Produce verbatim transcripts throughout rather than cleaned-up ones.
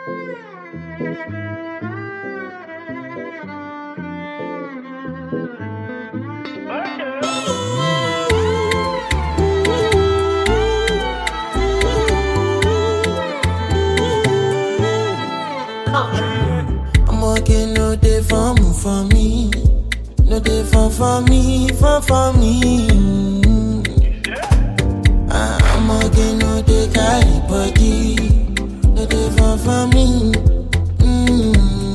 I'm working no day for me, for me. No day for for me, for for me. I'm working no day carry body. No day for for me. Mm-hmm.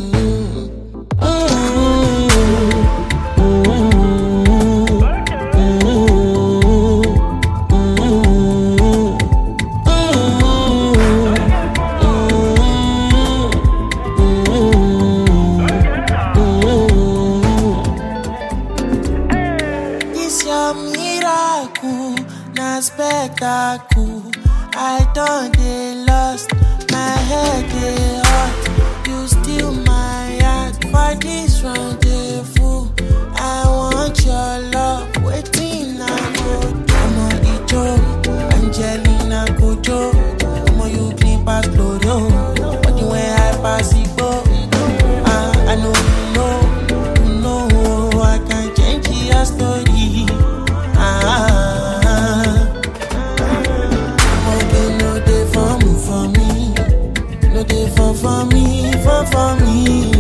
Miracle, na spectacle. I done dey lost, my head dey hot. You steal my heart for this rendezvous. I want your love, waiting I go do. Omo Ijo, Angelina Kojo. Omo you clean pass Glorio, but you ain't high pass Igbo. Ah, I know you know, you know I can change your story. For me, for me.